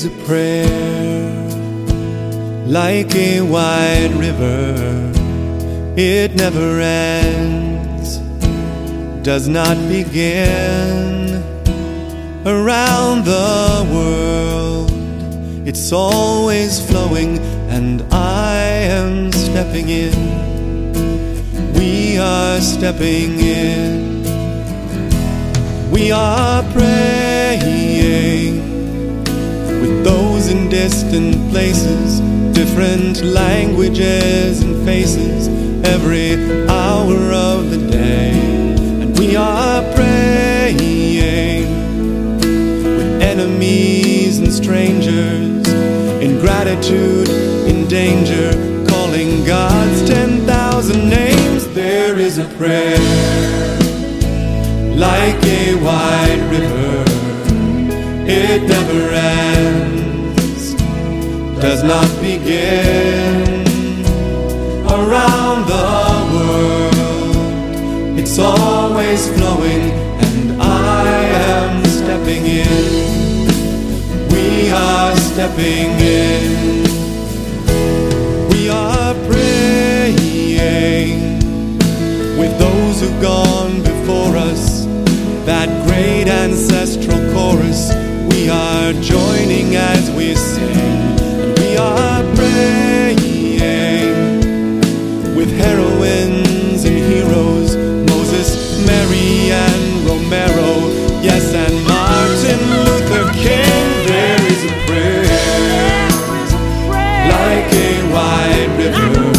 is a prayer like a wide river. It never ends, does not begin. Around the world, it's always flowing, and I am stepping in. We are stepping in. We are praying with those in distant places, different languages and faces, every hour of the day. And we are praying with enemies and strangers, in gratitude, in danger, calling God's 10,000 names. There is a prayer like a wide river. It never ends, does not begin. Around the world, it's always flowing, and I am stepping in. We are stepping in. We are praying with those who've gone before us, that great ancestral chorus. We are joining as we sing. We are praying with heroines and heroes, Moses, Mary, and Romero, yes, and Martin Luther King. There is a prayer like a wide river.